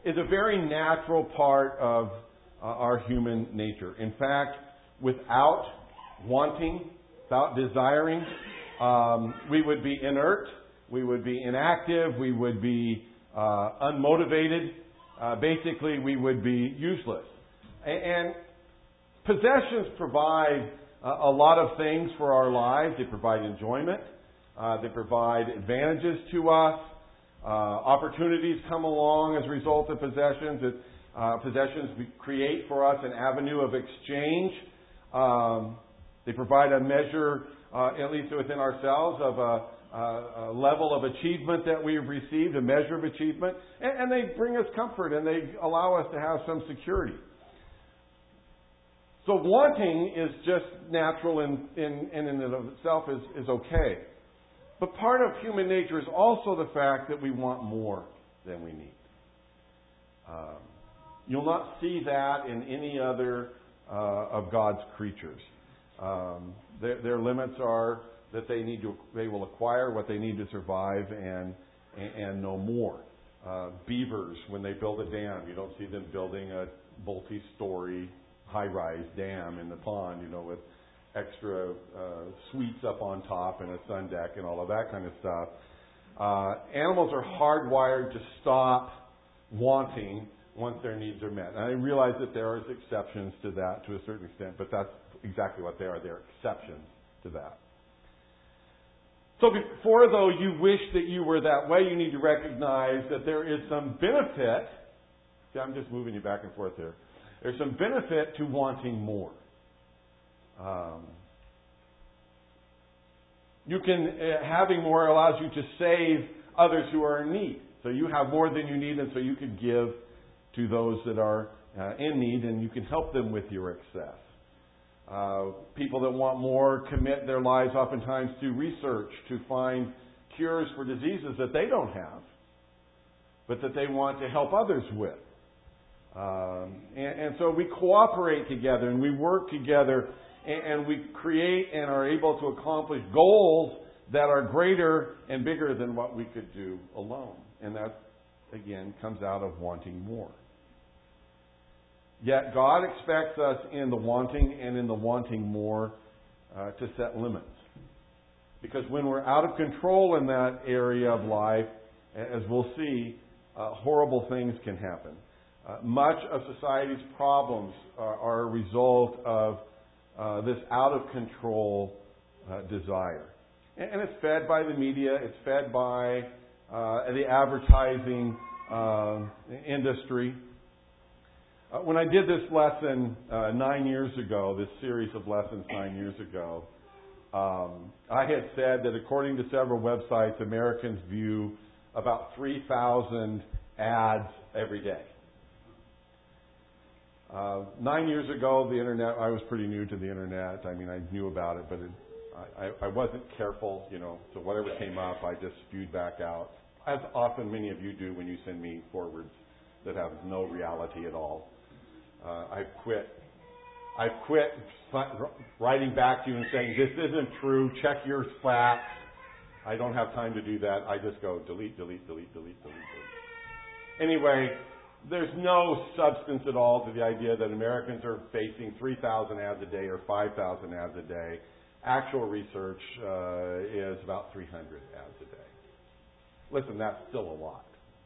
is a very natural part of our human nature. In fact, without wanting, without desiring, we would be inert, we would be inactive, we would be unmotivated. Basically, we would be useless. And possessions provide a lot of things for our lives. They provide enjoyment. They provide advantages to us. Opportunities come along as a result of possessions. Possessions create for us an avenue of exchange. They provide a measure, at least within ourselves, of a level of achievement that we've received, a measure of achievement. And they bring us comfort, and they allow us to have some security. So wanting is just natural and in and of itself is okay. But part of human nature is also the fact that we want more than we need. You'll not see that in any other of God's creatures. Their limits are that they will acquire what they need to survive and no more. Beavers, when they build a dam, you don't see them building a multi-story high-rise dam in the pond, with extra suites up on top and a sun deck and all of that kind of stuff. Animals are hardwired to stop wanting once their needs are met. And I realize that there are exceptions to that to a certain extent, but that's exactly what they are. They're exceptions to that. So before, though, you wish that you were that way, you need to recognize that there is some benefit. See, I'm just moving you back and forth here. There's some benefit to wanting more. Having more allows you to save others who are in need. So you have more than you need, and so you can give to those that are in need, and you can help them with your excess. People that want more commit their lives oftentimes to research to find cures for diseases that they don't have, but that they want to help others with. And so we cooperate together and we work together and we create and are able to accomplish goals that are greater and bigger than what we could do alone. And that, again, comes out of wanting more. Yet God expects us in the wanting and in the wanting more to set limits. Because when we're out of control in that area of life, as we'll see, horrible things can happen. Much of society's problems are a result of this out-of-control desire. And it's fed by the media. It's fed by the advertising industry. When I did this lesson 9 years ago, this series of lessons 9 years ago, I had said that according to several websites, Americans view about 3,000 ads every day. 9 years ago, the internet, I was pretty new to the internet. I mean, I knew about it, but I wasn't careful, so whatever came up, I just spewed back out. As often many of you do when you send me forwards that have no reality at all. I've quit writing back to you and saying, this isn't true, check your facts. I don't have time to do that. I just go delete. Anyway, there's no substance at all to the idea that Americans are facing 3,000 ads a day or 5,000 ads a day. Actual research is about 300 ads a day. Listen, that's still a lot.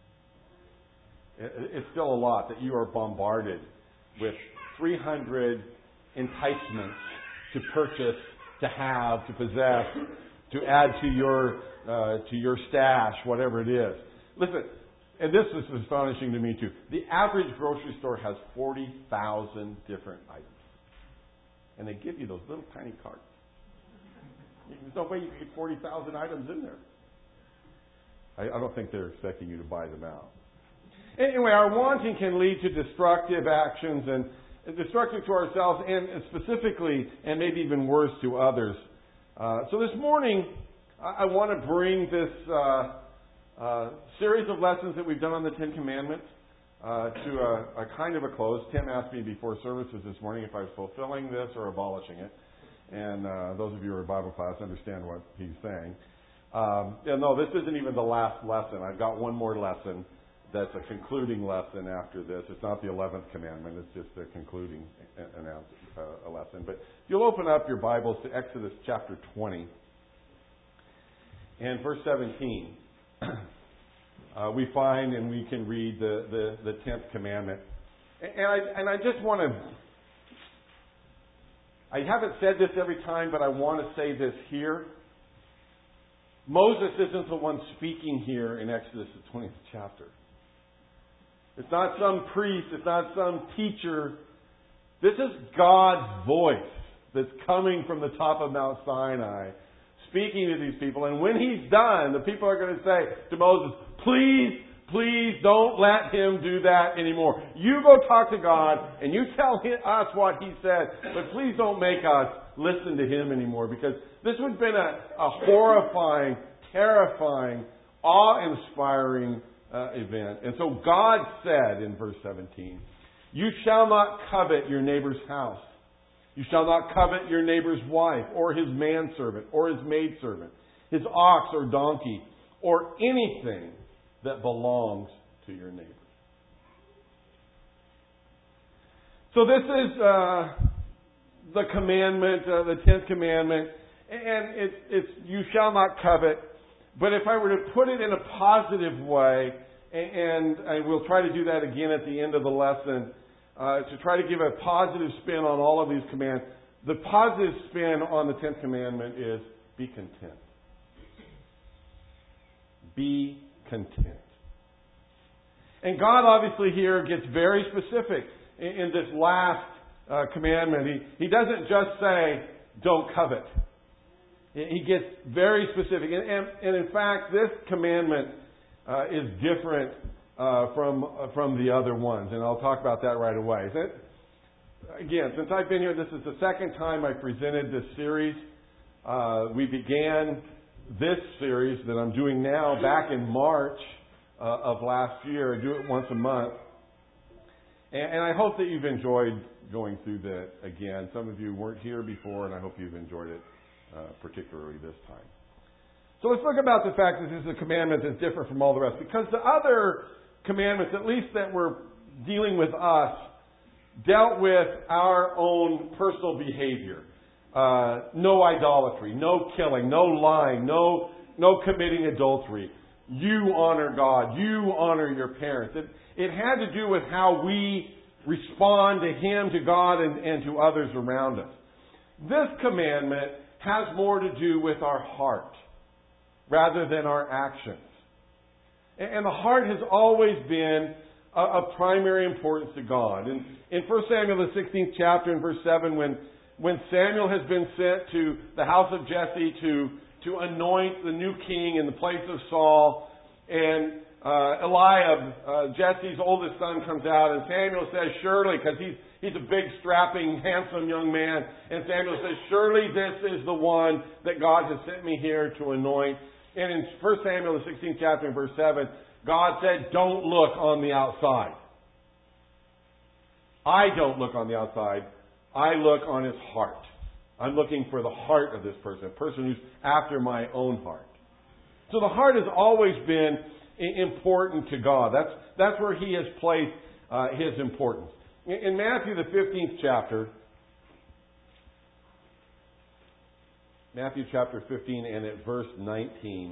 It's still a lot that you are bombarded with 300 enticements to purchase, to have, to possess, to add to your stash, whatever it is. Listen, and this is astonishing to me too. The average grocery store has 40,000 different items. And they give you those little tiny carts. There's no way you can get 40,000 items in there. I don't think they're expecting you to buy them out. Anyway, our wanting can lead to destructive actions and destructive to ourselves and specifically, and maybe even worse, to others. So this morning, I want to bring this series of lessons that we've done on the Ten Commandments to a kind of a close. Tim asked me before services this morning if I was fulfilling this or abolishing it. And those of you who are in Bible class understand what he's saying. No, this isn't even the last lesson. I've got one more lesson that's a concluding lesson after this. It's not the 11th commandment. It's just a concluding a lesson. But if you'll open up your Bibles to Exodus chapter 20 and verse 17, we find and we can read the 10th commandment. And I just want to... I haven't said this every time, but I want to say this here. Moses isn't the one speaking here in Exodus, the 20th chapter. It's not some priest. It's not some teacher. This is God's voice that's coming from the top of Mount Sinai, speaking to these people. And when He's done, the people are going to say to Moses, please don't let him do that anymore. You go talk to God and you tell us what He said, but please don't make us listen to him anymore, because this would have been a horrifying, terrifying, awe-inspiring event. And so God said in verse 17, you shall not covet your neighbor's house. You shall not covet your neighbor's wife, or his manservant, or his maidservant, his ox or donkey, or anything that belongs to your neighbor. So this is the commandment, the 10th commandment, and it's you shall not covet. But if I were to put it in a positive way, and we'll try to do that again at the end of the lesson, to try to give a positive spin on all of these commands, the positive spin on the 10th commandment is be content. Be content. And God obviously here gets very specific in this last commandment. He doesn't just say, don't covet. He gets very specific. And in fact, this commandment is different from the other ones. And I'll talk about that right away. Again, since I've been here, this is the second time I presented this series. We began this series that I'm doing now back in March of last year. I do it once a month. And I hope that you've enjoyed going through that again. Some of you weren't here before, and I hope you've enjoyed it, particularly this time. So let's look about the fact that this is a commandment that's different from all the rest. Because the other commandments, at least that were dealing with us, dealt with our own personal behavior. No idolatry, no killing, no lying, no committing adultery. You honor God. You honor your parents. It had to do with how we respond to Him, to God, and to others around us. This commandment has more to do with our heart rather than our actions. And the heart has always been of primary importance to God. In 1 Samuel, the 16th chapter, in verse 7, when Samuel has been sent to the house of Jesse to anoint the new king in the place of Saul, and Eliab, Jesse's oldest son, comes out, and Samuel says, surely, because he's a big, strapping, handsome young man, and Samuel says, surely this is the one that God has sent me here to anoint. And in 1 Samuel, the 16th chapter, in verse 7, God said, don't look on the outside. I don't look on the outside. I look on his heart. I'm looking for the heart of this person, a person who's after my own heart. So the heart has always been important to God. That's where He has placed His importance. In Matthew, the 15th chapter, Matthew chapter 15 and at verse 19,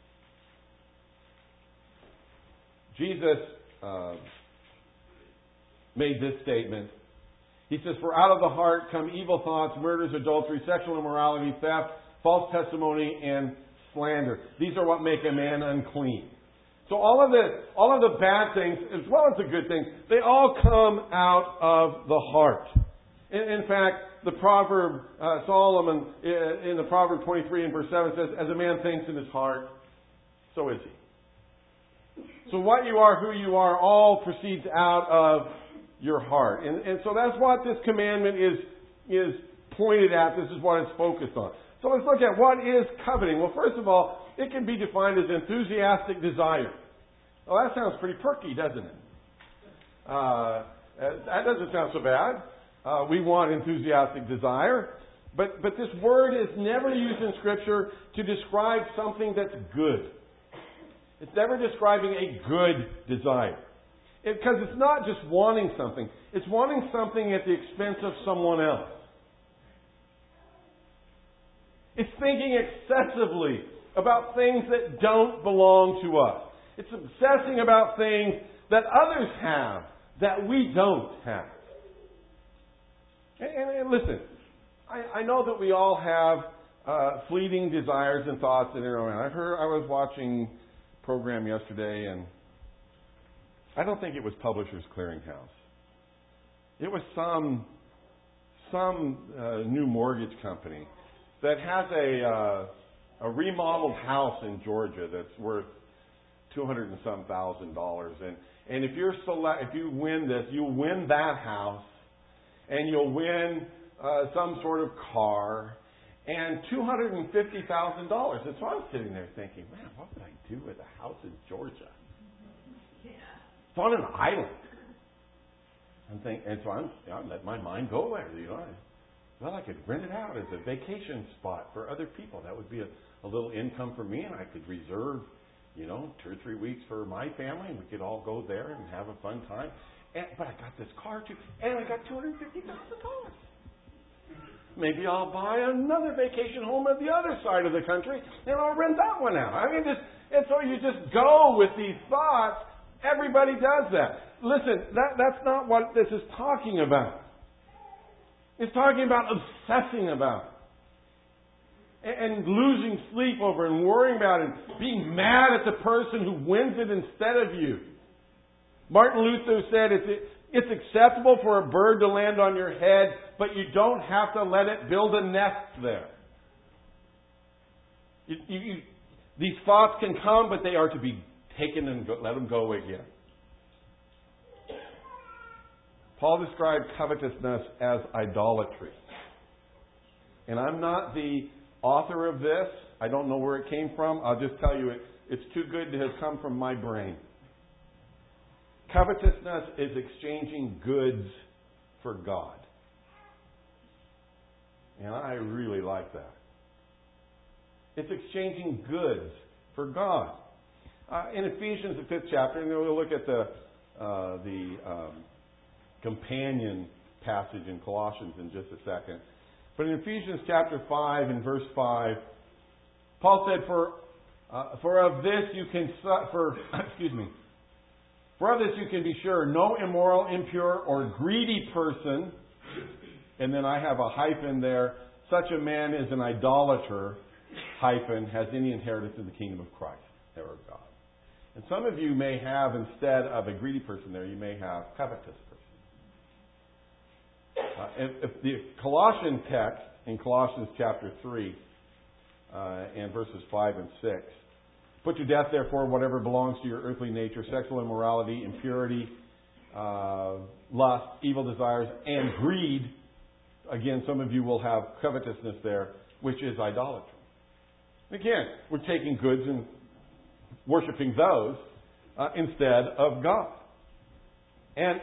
Jesus made this statement. He says, for out of the heart come evil thoughts, murders, adultery, sexual immorality, theft, false testimony, and slander. These are what make a man unclean. So all of the bad things, as well as the good things, they all come out of the heart. In fact, the proverb, Solomon, in the Proverb 23 and verse 7 says, as a man thinks in his heart, so is he. So what you are, who you are, all proceeds out of your heart. And so that's what this commandment is pointed at. This is what it's focused on. So let's look at what is coveting. Well, first of all, it can be defined as enthusiastic desire. Well, that sounds pretty perky, doesn't it? That doesn't sound so bad. We want enthusiastic desire. But this word is never used in Scripture to describe something that's good. It's never describing a good desire. Because it's not just wanting something. It's wanting something at the expense of someone else. It's thinking excessively about things that don't belong to us. It's obsessing about things that others have that we don't have. And listen, I know that we all have fleeting desires and thoughts in our own. I was watching a program yesterday, and I don't think it was Publishers Clearinghouse. It was some new mortgage company that has a remodeled house in Georgia that's worth $200 and some thousand. And if you win this, you'll win that house, and you'll win some sort of car, and $250,000. And so I'm sitting there thinking, man, what would I do with a house in Georgia? It's on an island. And so I let my mind go there. Well, I could rent it out as a vacation spot for other people. That would be a little income for me, and I could reserve, 2 or 3 weeks for my family, and we could all go there and have a fun time. But I got this car too, and I got $250,000. Maybe I'll buy another vacation home at the other side of the country, and I'll rent that one out. And so you just go with these thoughts. Everybody does that. Listen, that's not what this is talking about. It's talking about obsessing about and losing sleep over and worrying about it and being mad at the person who wins it instead of you. Martin Luther said it's acceptable for a bird to land on your head, but you don't have to let it build a nest there. These thoughts can come, but they are to be taken and let them go again. Paul described covetousness as idolatry. And I'm not the author of this. I don't know where it came from. I'll just tell you it's too good to have come from my brain. Covetousness is exchanging goods for God. And I really like that. It's exchanging goods for God. In Ephesians, the 5th chapter, and we'll look at the companion passage in Colossians in just a second. But in Ephesians chapter 5 and verse 5, Paul said, For of this you can be sure, no immoral, impure, or greedy person, and then I have a hyphen there, such a man is an idolater, hyphen, has any inheritance in the kingdom of Christ, or of God. And some of you may have, instead of a greedy person there, you may have covetous person. If the Colossian text, in Colossians chapter 3, and verses 5 and 6, put to death, therefore, whatever belongs to your earthly nature, sexual immorality, impurity, lust, evil desires, and greed. Again, some of you will have covetousness there, which is idolatry. Again, we're taking goods and worshiping those instead of God. And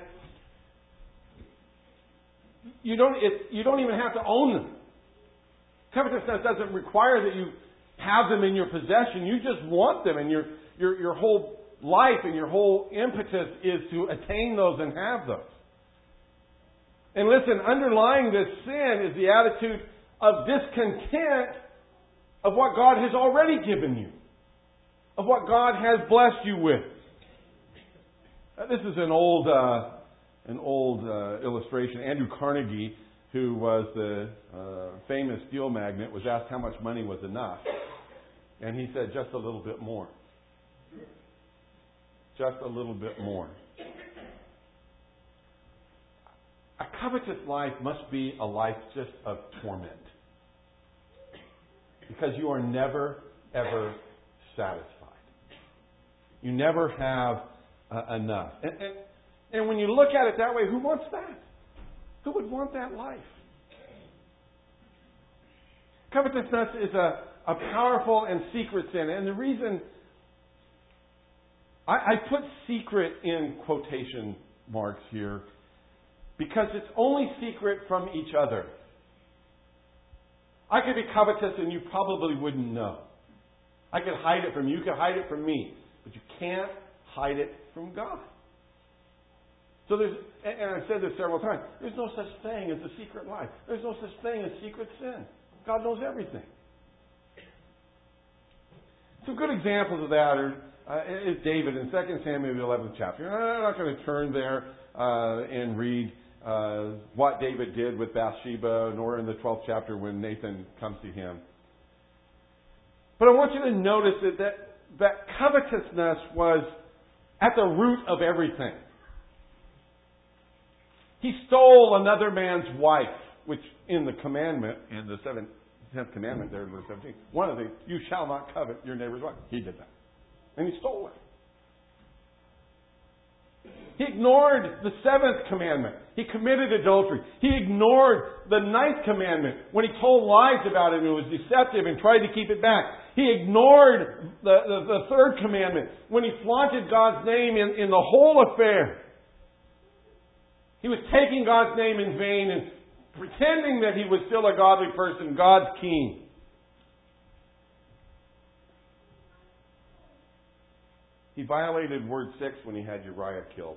you don't even have to own them. Covetousness doesn't require that you have them in your possession. You just want them, and your whole life and your whole impetus is to attain those and have those. And listen, underlying this sin is the attitude of discontent of what God has already given you, of what God has blessed you with. This is an old illustration. Andrew Carnegie, who was the famous steel magnate, was asked how much money was enough. And he said, just a little bit more. Just a little bit more. A covetous life must be a life just of torment. Because you are never, ever satisfied. You never have enough. And when you look at it that way, who wants that? Who would want that life? Covetousness is a powerful and secret sin. And the reason I put secret in quotation marks here, because it's only secret from each other. I could be covetous and you probably wouldn't know. I could hide it from you. You could hide it from me. But you can't hide it from God. So there's, and I've said this several times, there's no such thing as a secret life. There's no such thing as secret sin. God knows everything. Some good examples of that is David in 2 Samuel, the 11th chapter. I'm not going to turn there and read what David did with Bathsheba, nor in the 12th chapter when Nathan comes to him. But I want you to notice that covetousness was at the root of everything. He stole another man's wife, which in the commandment, in the 10th commandment there in verse 17, one of the, you shall not covet your neighbor's wife. He did that. And he stole her. He ignored the 7th commandment. He committed adultery. He ignored the 9th commandment when he told lies about it and was deceptive and tried to keep it back. He ignored the 3rd commandment when he flaunted God's name in the whole affair. He was taking God's name in vain and pretending that he was still a godly person, God's king. He violated word 6 when he had Uriah killed.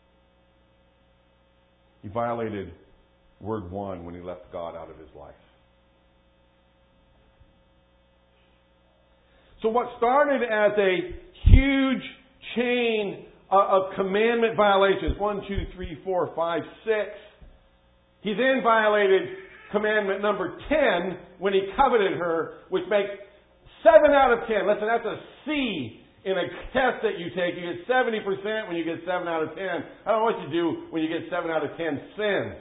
He violated word 1 when he left God out of his life. So what started as a huge chain of commandment violations, 1, 2, 3, 4, 5, 6, he then violated commandment number 10 when he coveted her, which makes 7 out of 10. Listen, that's a C in a test that you take. You get 70% when you get 7 out of 10. I don't know what you do when you get 7 out of 10 sins.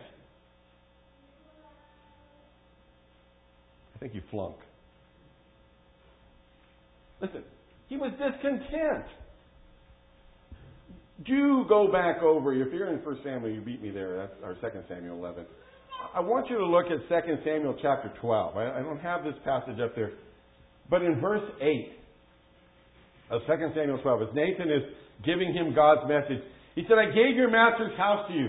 I think you flunk. Listen, he was discontent. Do go back over, if you're in 1 Samuel, you beat me there, that's our 2 Samuel 11. I want you to look at 2 Samuel chapter 12. I don't have this passage up there. But in verse 8 of 2 Samuel 12, as Nathan is giving him God's message, he said, I gave your master's house to you,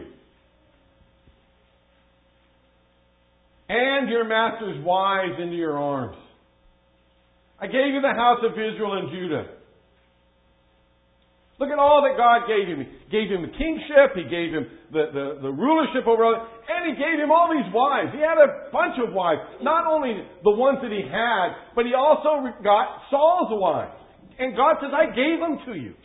and your master's wives into your arms. I gave you the house of Israel and Judah. Look at all that God gave him. He gave him the kingship. He gave him the rulership over others. And He gave him all these wives. He had a bunch of wives. Not only the ones that he had, but he also got Saul's wives. And God says, I gave them to you.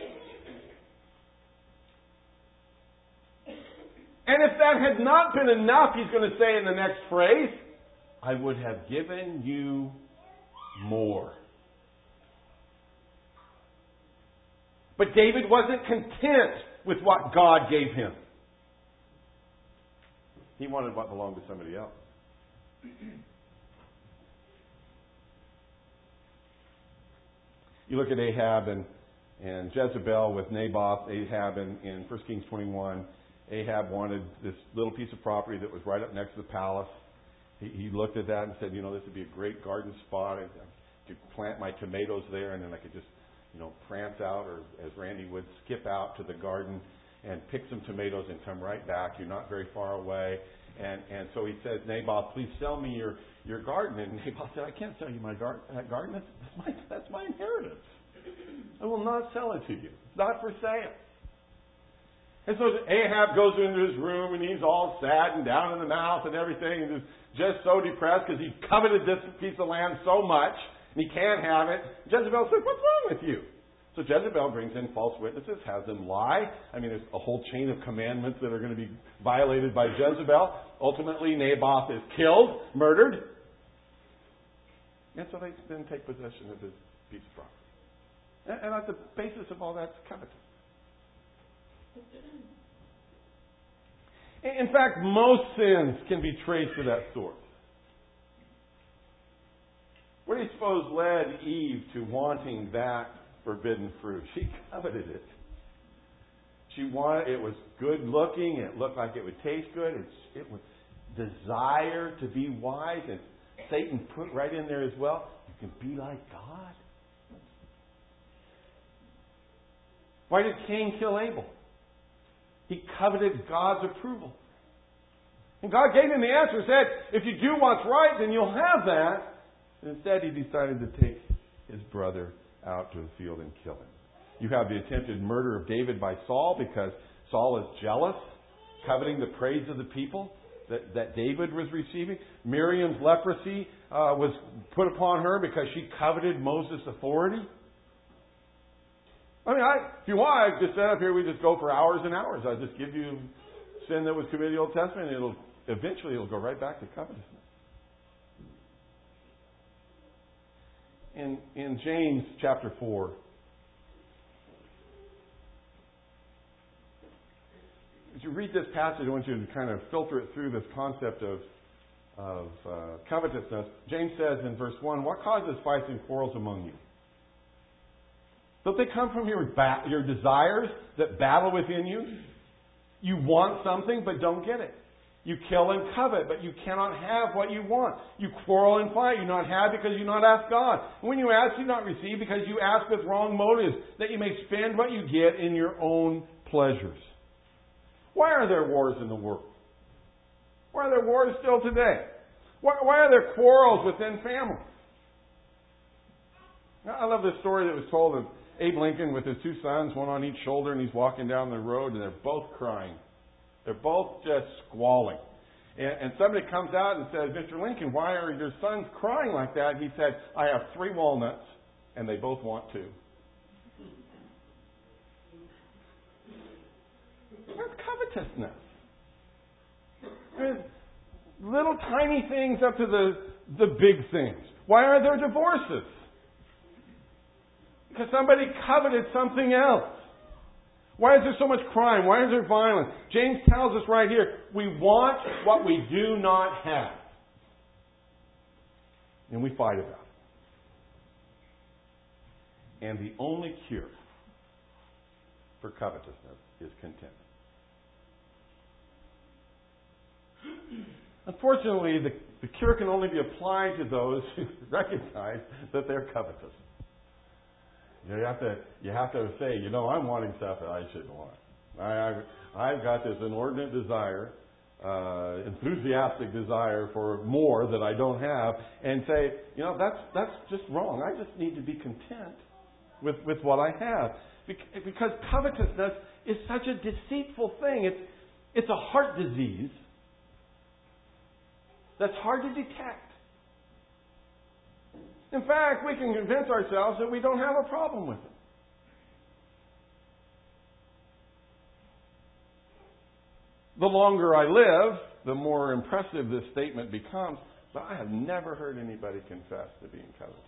And if that had not been enough, he's going to say in the next phrase, I would have given you more. But David wasn't content with what God gave him. He wanted what belonged to somebody else. You look at Ahab and Jezebel with Naboth. Ahab in 1 Kings 21. Ahab wanted this little piece of property that was right up next to the palace. He looked at that and said, this would be a great garden spot. I could plant my tomatoes there, and then I could just prance out, or as Randy would, skip out to the garden and pick some tomatoes and come right back. You're not very far away. And so he says, Naboth, please sell me your garden. And Naboth said, I can't sell you my garden. That's my inheritance. I will not sell it to you. It's not for sale. And so Ahab goes into his room and he's all sad and down in the mouth and everything, and just so depressed because he coveted this piece of land so much. And he can't have it. Jezebel said, what's wrong with you? So Jezebel brings in false witnesses, has them lie. There's a whole chain of commandments that are going to be violated by Jezebel. Ultimately, Naboth is killed, murdered. And so they then take possession of his piece of property. And at the basis of all that's covetous. In fact, most sins can be traced to that source. What do you suppose led Eve to wanting that forbidden fruit? She coveted it. It was good looking. It looked like it would taste good. It was desire to be wise. And Satan put right in there as well, you can be like God. Why did Cain kill Abel? He coveted God's approval. And God gave him the answer, said, if you do what's right, then you'll have that. And instead, he decided to take his brother out to the field and kill him. You have the attempted murder of David by Saul because Saul is jealous, coveting the praise of the people that David was receiving. Miriam's leprosy was put upon her because she coveted Moses' authority. I mean, if you want, I just set up here, we just go for hours and hours. I just give you sin that was committed in the Old Testament, and eventually it'll go right back to covetousness. In James chapter 4, as you read this passage, I want you to kind of filter it through this concept of covetousness. James says in verse 1, what causes fights and quarrels among you? Don't they come from your desires that battle within you? You want something but don't get it. You kill and covet, but you cannot have what you want. You quarrel and fight. You not have because you not ask God. And when you ask, you not receive because you ask with wrong motives, that you may spend what you get in your own pleasures. Why are there wars in the world? Why are there wars still today? Why are there quarrels within families? I love this story that was told of Abe Lincoln with his two sons, one on each shoulder, and he's walking down the road, and they're both crying. They're both just squalling. And somebody comes out and says, Mr. Lincoln, why are your sons crying like that? He said, I have 3 walnuts, and they both want 2. That's covetousness. There's little tiny things up to the big things. Why are there divorces? Because somebody coveted something else. Why is there so much crime? Why is there violence? James tells us right here, we want what we do not have. And we fight about it. And the only cure for covetousness is contentment. Unfortunately, the cure can only be applied to those who recognize that they're covetous. You have to say, I'm wanting stuff that I shouldn't want. I've got this inordinate desire, enthusiastic desire for more that I don't have, and say, that's just wrong. I just need to be content with what I have. Because covetousness is such a deceitful thing. It's a heart disease that's hard to detect. In fact, we can convince ourselves that we don't have a problem with it. The longer I live, the more impressive this statement becomes, but I have never heard anybody confess to being covetous.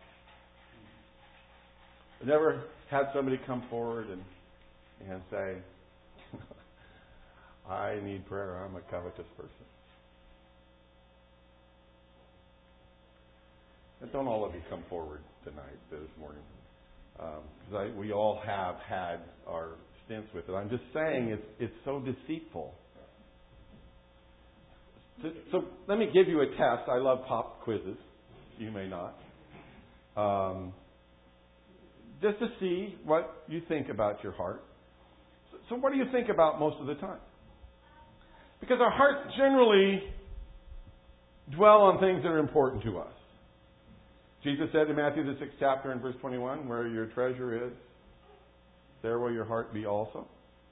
I've never had somebody come forward and say, I need prayer, I'm a covetous person. And don't all of you come forward tonight, this morning. Because we all have had our stints with it. I'm just saying it's so deceitful. So let me give you a test. I love pop quizzes. You may not. Just to see what you think about your heart. So what do you think about most of the time? Because our hearts generally dwell on things that are important to us. Jesus said in Matthew the 6th chapter in verse 21, where your treasure is, there will your heart be also.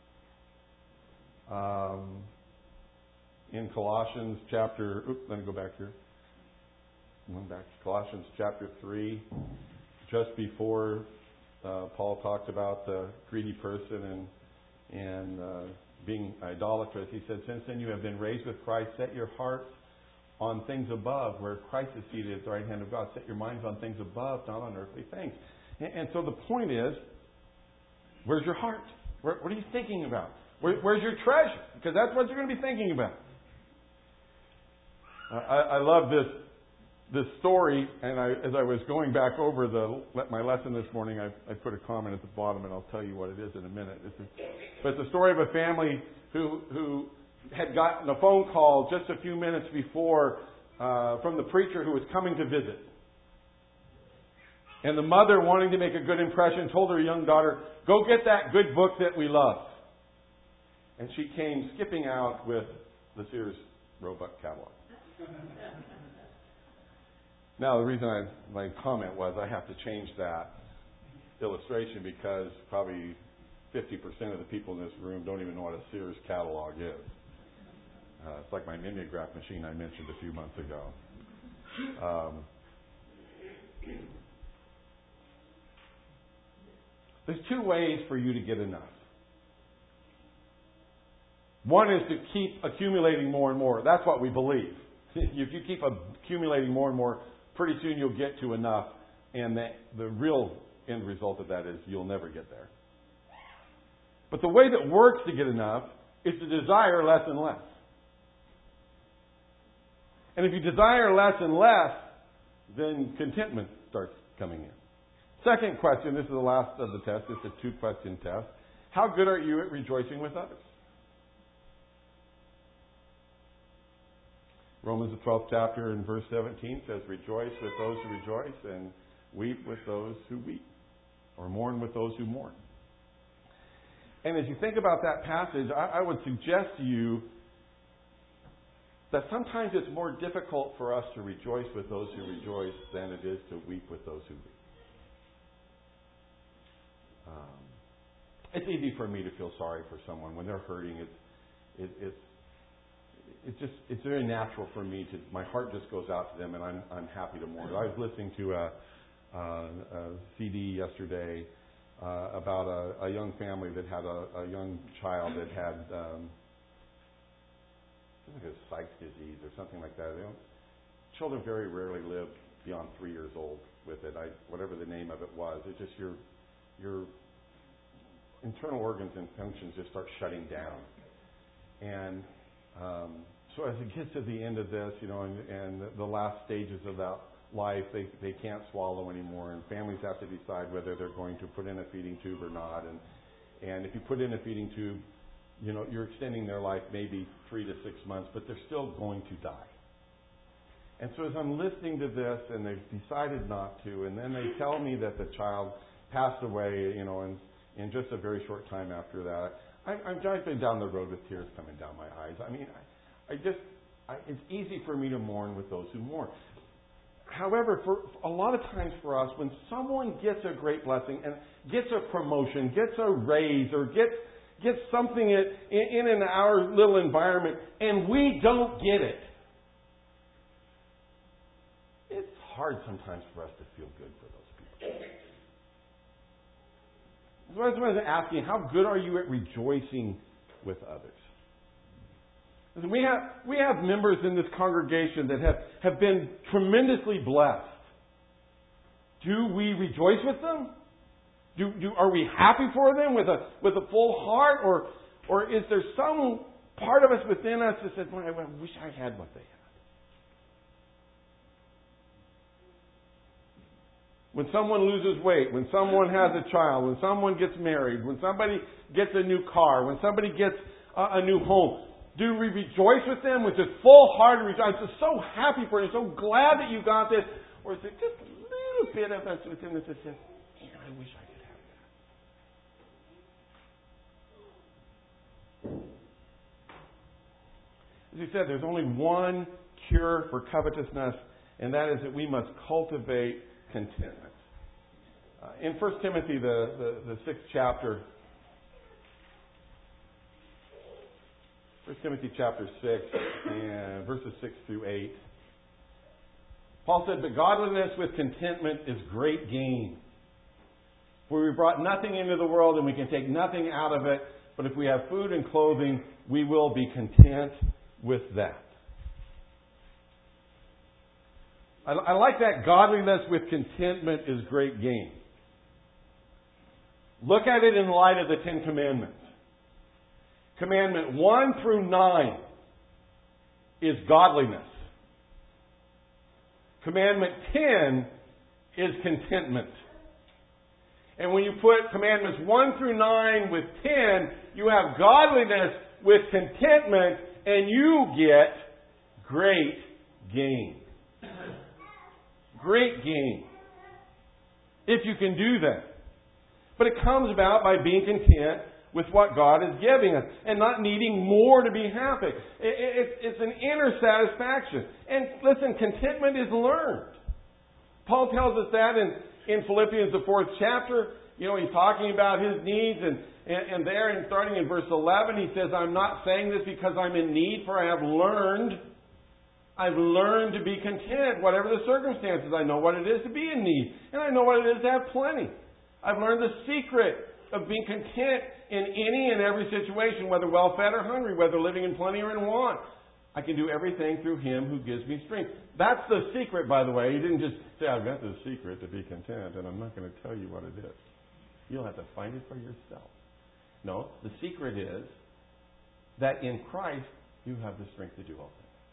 In Colossians chapter... let me go back here. Colossians chapter 3, just before Paul talked about the greedy person and being idolatrous, he said, since then you have been raised with Christ, set your hearts on things above, where Christ is seated at the right hand of God. Set your minds on things above, not on earthly things. And so the point is, where's your heart? What are you thinking about? Where's your treasure? Because that's what you're going to be thinking about. I love this story, and as I was going back over my lesson this morning, I put a comment at the bottom, and I'll tell you what it is in a minute. But it's the story of a family who had gotten a phone call just a few minutes before from the preacher who was coming to visit. And the mother, wanting to make a good impression, told her young daughter, go get that good book that we love. And she came skipping out with the Sears Roebuck catalog. Now, the reason my comment was I have to change that illustration because probably 50% of the people in this room don't even know what a Sears catalog is. It's like my mimeograph machine I mentioned a few months ago. There's two ways for you to get enough. One is to keep accumulating more and more. That's what we believe. If you keep accumulating more and more, pretty soon you'll get to enough. And the real end result of that is you'll never get there. But the way that works to get enough is to desire less and less. And if you desire less and less, then contentment starts coming in. Second question, this is the last of the test. It's a 2-question test. How good are you at rejoicing with others? Romans the 12th chapter and verse 17 says, rejoice with those who rejoice and weep with those who weep. Or mourn with those who mourn. And as you think about that passage, I would suggest to you that sometimes it's more difficult for us to rejoice with those who rejoice than it is to weep with those who weep. It's easy for me to feel sorry for someone when they're hurting. It's very natural for me to. My heart just goes out to them, and I'm happy to mourn. I was listening to a CD yesterday about a young family that had a young child that had I think it was Sykes disease or something like that. Children very rarely live beyond 3 years old with it. Whatever the name of it was, it's just your internal organs and functions just start shutting down. And so as it gets to the end of this, and the last stages of that life, they can't swallow anymore, and families have to decide whether they're going to put in a feeding tube or not. And if you put in a feeding tube, you're extending their life maybe 3 to 6 months, but they're still going to die. And so as I'm listening to this, and they've decided not to, and then they tell me that the child passed away, in just a very short time after that, I'm driving down the road with tears coming down my eyes. I mean, it's easy for me to mourn with those who mourn. However, for a lot of times for us, when someone gets a great blessing and gets a promotion, gets a raise, or gets something in our little environment, and we don't get it, it's hard sometimes for us to feel good for those people. So I was asking, how good are you at rejoicing with others? Listen, we have members in this congregation that have been tremendously blessed. Do we rejoice with them? Are we happy for them with a full heart, or is there some part of us within us that says, "Boy, I wish I had what they had"? When someone loses weight, when someone has a child, when someone gets married, when somebody gets a new car, when somebody gets a new home, do we rejoice with them with this full heart? I'm just so happy for you, so glad that you got this. Or is it just a little bit of us within us that says, "Man, I wish I could have that"? As you said, there's only one cure for covetousness, and that is that we must cultivate contentment. In 1 Timothy, the 6th chapter, 1 Timothy chapter 6, and verses 6 through 8, Paul said, "But godliness with contentment is great gain. For we brought nothing into the world, and we can take nothing out of it. But if we have food and clothing, we will be content with that." I like that. Godliness with contentment is great gain. Look at it in light of the 10 Commandments. Commandment 1 through 9 is godliness. Commandment 10 is contentment. And when you put Commandments 1 through 9 with 10, you have godliness with contentment, and you get great gain. Great gain. If you can do that. But it comes about by being content with what God is giving us and not needing more to be happy. It's an inner satisfaction. And listen, contentment is learned. Paul tells us that in Philippians, the 4th chapter. He's talking about his needs, and there, and starting in verse 11, he says, I'm not saying this because I'm in need, for I've learned to be content, whatever the circumstances. I know what it is to be in need, and I know what it is to have plenty. I've learned the secret of being content in any and every situation, whether well-fed or hungry, whether living in plenty or in want. I can do everything through Him who gives me strength. That's the secret, by the way. He didn't just say, I've got the secret to be content, and I'm not going to tell you what it is. You'll have to find it for yourself. No, the secret is that in Christ, you have the strength to do all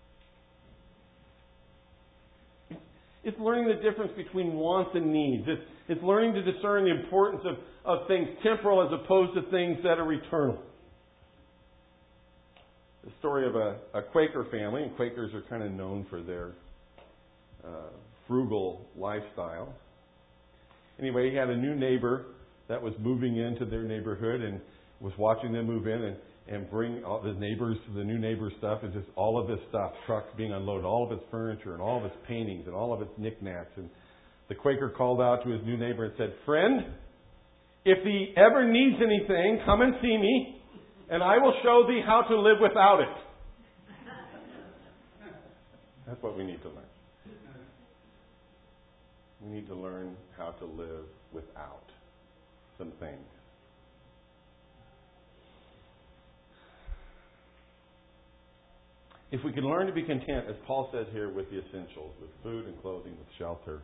things. It's learning the difference between wants and needs. It's learning to discern the importance of things temporal as opposed to things that are eternal. The story of a Quaker family, and Quakers are kind of known for their frugal lifestyle. Anyway, he had a new neighbor that was moving into their neighborhood and was watching them move in and bring all the new neighbor stuff, and just all of his stuff, trucks being unloaded, all of his furniture and all of his paintings and all of his knickknacks. And the Quaker called out to his new neighbor and said, "Friend, if thee ever needs anything, come and see me, and I will show thee how to live without it." That's what we need to learn. We need to learn how to live without some things. If we can learn to be content, as Paul says here, with the essentials, with food and clothing, with shelter.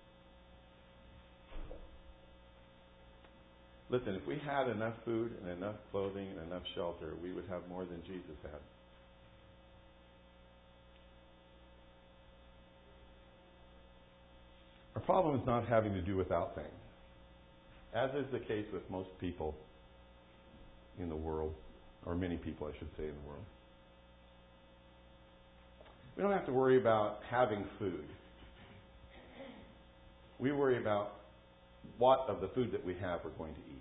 Listen, if we had enough food and enough clothing and enough shelter, we would have more than Jesus had. Our problem is not having to do without things, as is the case with most people in the world, or many people, I should say, in the world. We don't have to worry about having food. We worry about what of the food that we have we're going to eat.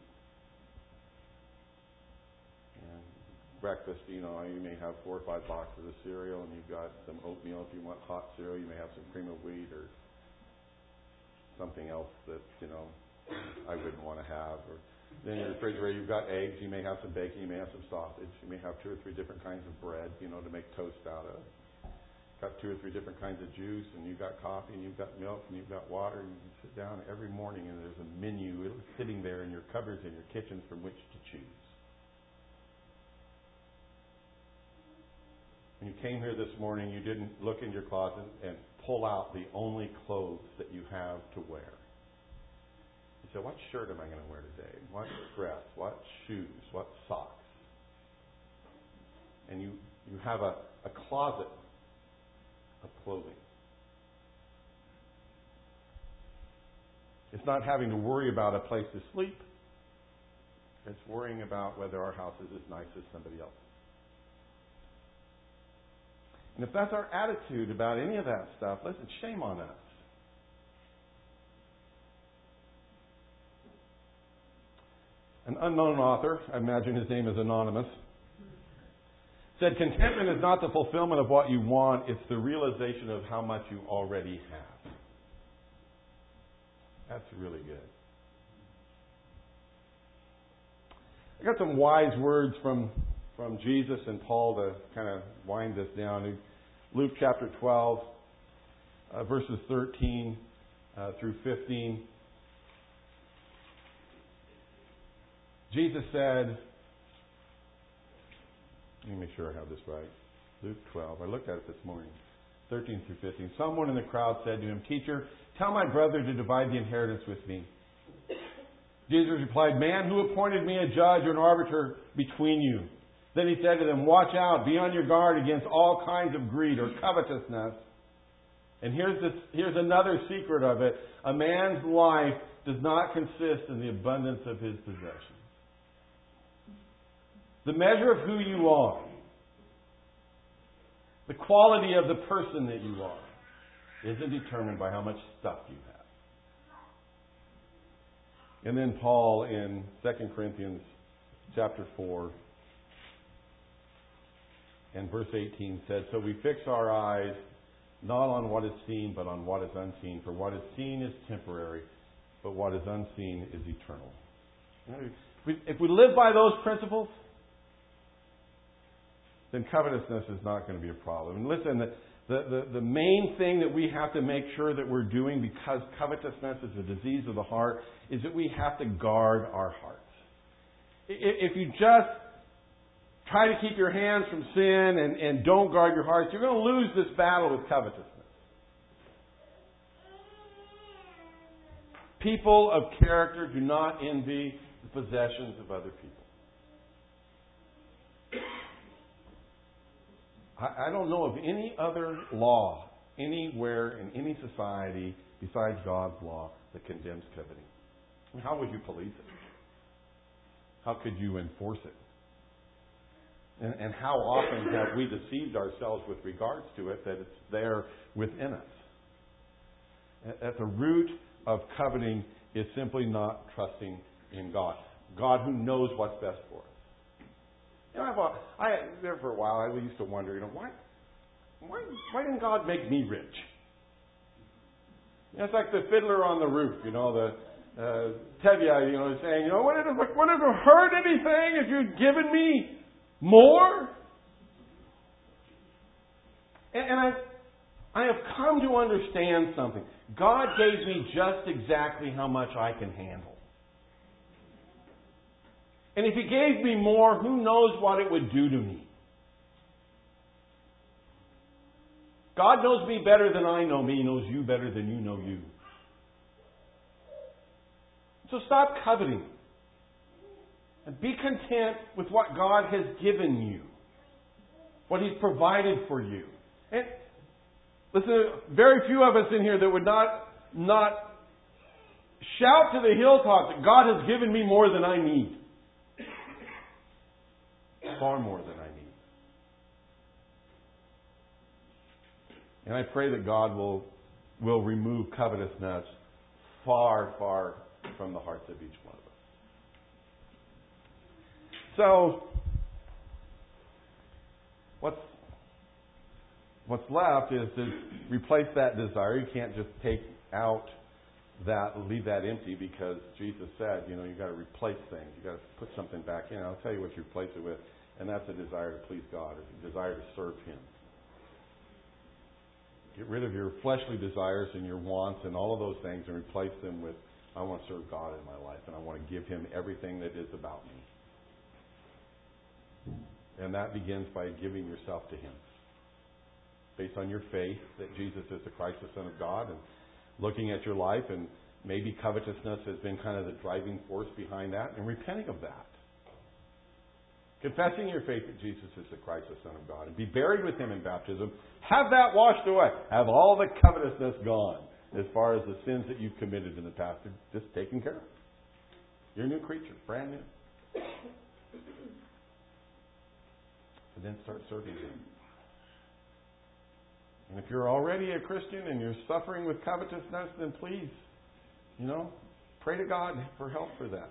And breakfast, you may have 4 or 5 boxes of cereal, and you've got some oatmeal if you want hot cereal. You may have some cream of wheat or something else that, I wouldn't want to have. Or then in your refrigerator, you've got eggs. You may have some bacon. You may have some sausage. You may have 2 or 3 different kinds of bread, to make toast out of. Got 2 or 3 different kinds of juice, and you've got coffee, and you've got milk, and you've got water, and you can sit down every morning, and there's a menu sitting there in your cupboards in your kitchens from which to choose. When you came here this morning, you didn't look in your closet and pull out the only clothes that you have to wear. You said, what shirt am I going to wear today? What dress? What shoes? What socks? And you have a closet of clothing. It's not having to worry about a place to sleep. It's worrying about whether our house is as nice as somebody else's. And if that's our attitude about any of that stuff, listen, shame on us. An unknown author, I imagine his name is anonymous, said contentment is not the fulfillment of what you want, it's the realization of how much you already have. That's really good. I got some wise words from Jesus and Paul to kind of wind this down. Luke chapter 12, verses 13 through 15. Jesus said, let me make sure I have this right. Luke 12. I looked at it this morning. 13 through 15. Someone in the crowd said to him, "Teacher, tell my brother to divide the inheritance with me." Jesus replied, "Man, who appointed me a judge or an arbiter between you?" Then he said to them, "Watch out, be on your guard against all kinds of greed or covetousness." And here's another secret of it. A man's life does not consist in the abundance of his possessions. The measure of who you are, the quality of the person that you are, isn't determined by how much stuff you have. And then Paul in 2 Corinthians chapter 4 and verse 18 said, "So we fix our eyes not on what is seen, but on what is unseen. For what is seen is temporary, but what is unseen is eternal." If we live by those principles, then covetousness is not going to be a problem. And listen, the main thing that we have to make sure that we're doing, because covetousness is a disease of the heart, is that we have to guard our hearts. If you just try to keep your hands from sin and don't guard your hearts, you're going to lose this battle with covetousness. People of character do not envy the possessions of other people. I don't know of any other law anywhere in any society besides God's law that condemns coveting. I mean, how would you police it? How could you enforce it? And how often have we deceived ourselves with regards to it that it's there within us? At the root of coveting is simply not trusting in God. God who knows what's best for us. You know, there for a while I used to wonder, why didn't God make me rich? It's like the fiddler on the roof, the Tevye, saying, would it have hurt anything if you'd given me more? And I have come to understand something. God gave me just exactly how much I can handle. And if He gave me more, who knows what it would do to me? God knows me better than I know me. He knows you better than you know you. So stop coveting. And be content with what God has given you. What He's provided for you. And listen, very few of us in here that would not shout to the hilltops that God has given me more than I need. Far more than I need. And I pray that God will remove covetousness far, far from the hearts of each one of us. So, what's left is to replace that desire. You can't just take out that, leave that empty, because Jesus said, you've got to replace things. You've got to put something back in. I'll tell you what you replace it with, and that's a desire to please God, a desire to serve Him. Get rid of your fleshly desires and your wants and all of those things and replace them with, I want to serve God in my life and I want to give Him everything that is about me. And that begins by giving yourself to Him. Based on your faith that Jesus is the Christ, the Son of God, and looking at your life, and maybe covetousness has been kind of the driving force behind that, and repenting of that. Confessing your faith that Jesus is the Christ, the Son of God, and be buried with Him in baptism. Have that washed away. Have all the covetousness gone as far as the sins that you've committed in the past. They're just taken care of. You're a new creature, brand new. And then start serving Him. And if you're already a Christian and you're suffering with covetousness, then please, pray to God for help for that.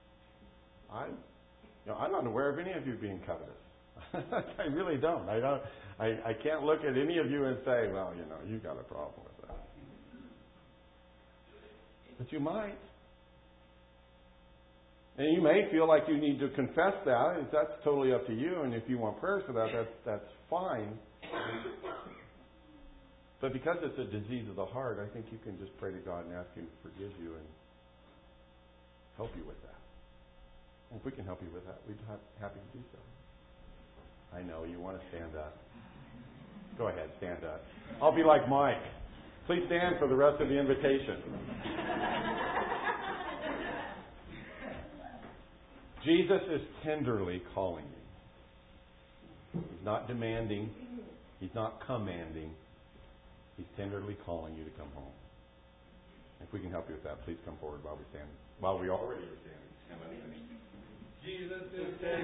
I'm not aware of any of you being covetous. I really don't. I can't look at any of you and say, well, you got a problem with that. But you might. And you may feel like you need to confess that. That's totally up to you. And if you want prayers for that, that's fine. But because it's a disease of the heart, I think you can just pray to God and ask Him to forgive you and help you with that. And if we can help you with that, we'd be happy to do so. I know you want to stand up. Go ahead, stand up. I'll be like Mike. Please stand for the rest of the invitation. Jesus is tenderly calling you. He's not demanding. He's not commanding. He's tenderly calling you to come home. If we can help you with that, please come forward while we already are standing. Jesus is